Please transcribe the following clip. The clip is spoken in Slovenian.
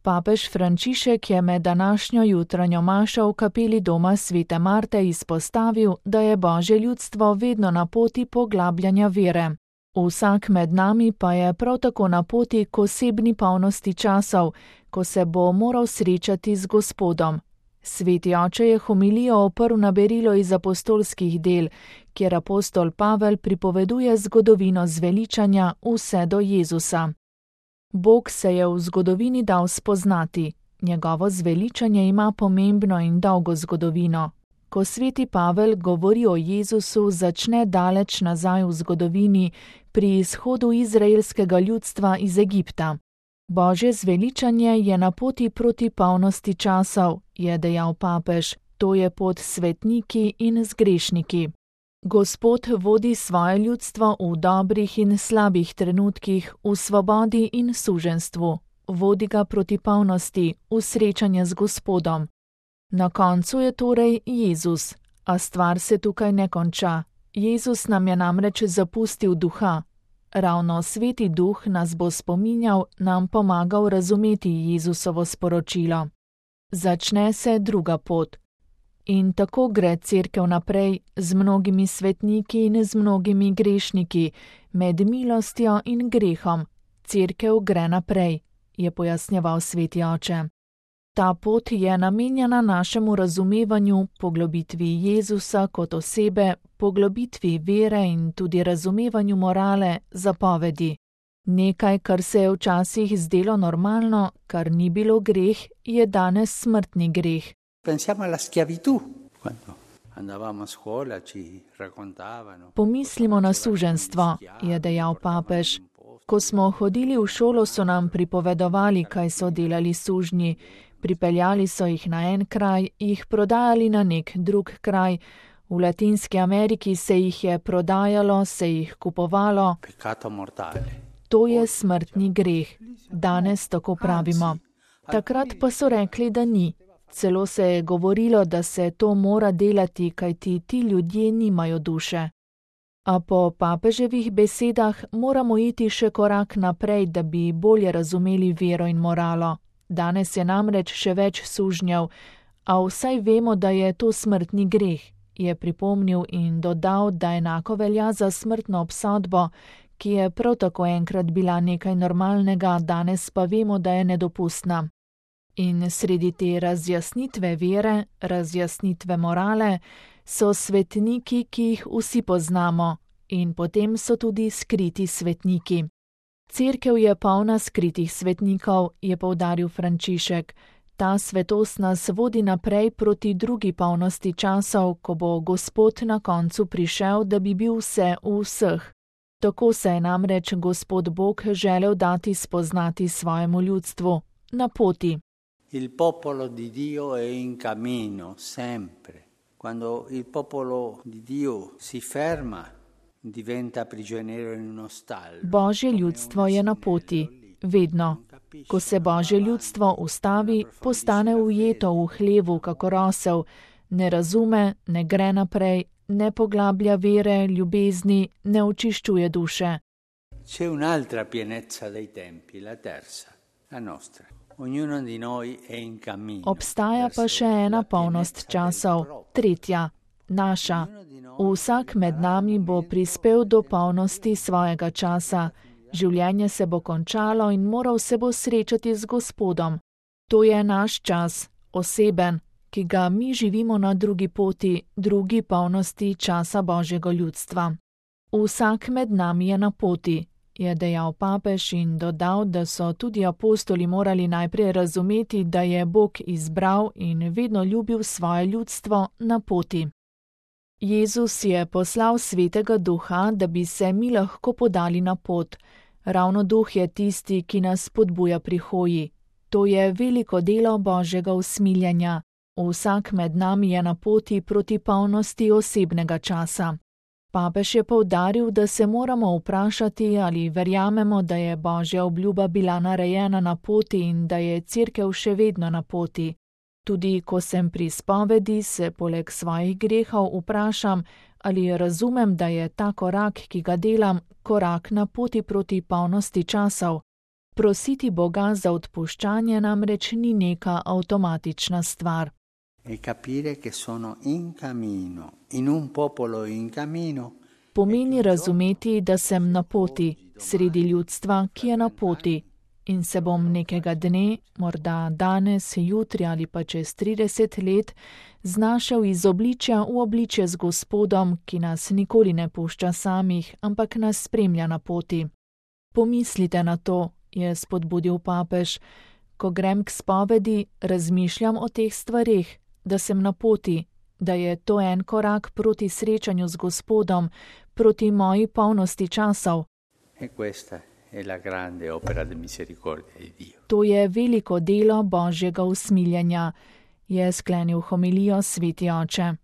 Papež Frančišek je med današnjo jutranjo mašo v kapeli doma svete Marte izpostavil, da je Božje ljudstvo vedno na poti poglabljanja vere. Vsak med nami pa je prav tako na poti k osebni polnosti časov, ko se bo moral srečati z Gospodom. Sveti oče je homilijo oprl na berilo iz apostolskih del, kjer apostol Pavel pripoveduje zgodovino zveličanja vse do Jezusa. Bog se je v zgodovini dal spoznati. Njegovo zveličanje ima pomembno in dolgo zgodovino. Ko sveti Pavel govori o Jezusu, začne daleč nazaj v zgodovini, pri izhodu izraelskega ljudstva iz Egipta. Božje zveličanje je na poti proti polnosti časov, je dejal papež, to je pot s svetniki in z grešniki. Gospod vodi svoje ljudstvo v dobrih in slabih trenutkih, v svobodi in suženstvu. Vodi ga proti polnosti, v srečanje z Gospodom. Na koncu je torej Jezus, a stvar se tukaj ne konča. Jezus nam je namreč zapustil duha. Ravno Sveti Duh nas bo spominjal, nam pomagal razumeti Jezusovo sporočilo. Začne se druga pot. In tako gre cerkev naprej z mnogimi svetniki in z mnogimi grešniki, med milostjo in grehom. Cerkev gre naprej, je pojasnjeval sveti oče. Ta pot je namenjena našemu razumevanju, poglobitvi Jezusa kot osebe, poglobitvi vere in tudi razumevanju morale, zapovedi. Nekaj, kar se je včasih zdelo normalno, kar ni bilo greh, je danes smrtni greh. Pomislimo na suženjstvo, je dejal papež. Ko smo hodili v šolo, so nam pripovedovali, kaj so delali sužnji. Pripeljali so jih na en kraj, jih prodajali na nek drug kraj. V Latinski Ameriki se jih je prodajalo, se jih kupovalo. To je smrtni greh. Danes tako pravimo. Takrat pa so rekli, da ni. Celo se je govorilo, da se to mora delati, kajti ti ljudje nimajo duše. A po papeževih besedah moramo iti še korak naprej, da bi bolje razumeli vero in moralo. Danes je namreč še več sužnjev, a vsaj vemo, da je to smrtni greh, je pripomnil in dodal, da enako velja za smrtno obsodbo, ki je prav tako enkrat bila nekaj normalnega, danes pa vemo, da je nedopustna. In sredi te razjasnitve vere, razjasnitve morale, so svetniki, ki jih vsi poznamo, in potem so tudi skriti svetniki. Cerkev je polna skritih svetnikov, je poudaril Frančišek. Ta svetost nas vodi naprej proti drugi polnosti časov, ko bo Gospod na koncu prišel, da bi bil vse v vseh. Tako se je namreč Gospod Bog želel dati spoznati svojemu ljudstvu, na poti. Il popolo di Dio è in cammino, sempre. Quando il popolo di Dio si ferma, diventa prigioniero in uno stallo. Božje ljudstvo je na poti, vedno. Ko se Božje ljudstvo ustavi, postane ujeto v hlevu, kakor osel, ne razume, ne gre naprej, ne poglablja vere, ljubezni, ne očiščuje duše. C'è un'altra pienezza dei tempi, la terza, la nostra. Ognuno di noi è in cammino. Obstaja pa še ena polnost časov, tretja, naša. Vsak med nami bo prispel do polnosti svojega časa. Življenje se bo končalo in moral se bo srečati z Gospodom. To je naš čas, oseben, ki ga mi živimo na drugi poti, drugi polnosti časa Božjega ljudstva. Vsak med nami je na poti, je dejal papež in dodal, da so tudi apostoli morali najprej razumeti, da je Bog izbral in vedno ljubil svoje ljudstvo na poti. Jezus je poslal Svetega Duha, da bi se mi lahko podali na pot. Ravno Duh je tisti, ki nas spodbuja pri hoji. To je veliko delo Božjega usmiljenja. Vsak med nami je na poti proti polnosti osebnega časa. Papež je poudaril, da se moramo vprašati, ali verjamemo, da je Božja obljuba bila narejena na poti in da je cerkev še vedno na poti. Tudi ko sem pri spovedi, se poleg svojih grehov vprašam, ali razumem, da je ta korak, ki ga delam, korak na poti proti polnosti časov. Prositi Boga za odpuščanje namreč ni neka avtomatična stvar. E capire che sono in cammino, in un popolo in cammino. Pomeni razumeti, da sem na poti, sredi ljudstva, ki je na poti, in se bom nekega dne, morda danes, jutri ali pa čez 30 let, znašel iz obličja v obličje z Gospodom, ki nas nikoli ne pušča samih, ampak nas spremlja na poti. Pomislite na to, je spodbudil papež. Ko grem k spovedi, razmišljam o teh stvareh, da sem na poti, da je to en korak proti srečanju z Gospodom, proti moji polnosti časov. E questa è la grande opera di misericordia di Dio. To je veliko delo Božjega usmiljenja, je sklenil homilijo sveti oče.